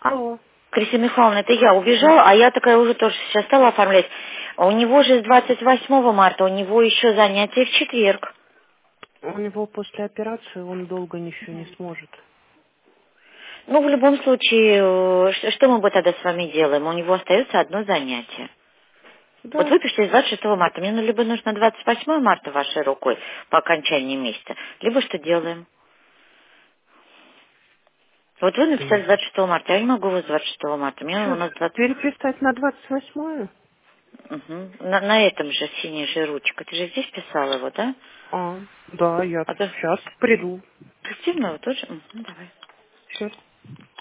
Алло. Кристина Михайловна, это я убежала, а я такая уже тоже сейчас стала оформлять. А у него же с 28 марта, у него еще занятия в четверг. У него после операции он долго еще не сможет. Ну, в любом случае, что мы бы тогда с вами делаем? У него остается одно занятие. Вот Да. вы пишете с 26 марта. Мне либо нужно 28 марта вашей рукой по окончании месяца, либо что делаем? Вот вы написали с 26 марта, я не могу вас с 26 марта. Мне у Сейчас нас 20... переписать на 28-е? Мгм. На этом же синий же ручка. Ты же здесь писала его, да? А, да, я А то сейчас приду. активного тоже? Мгм, давай. Сейчас.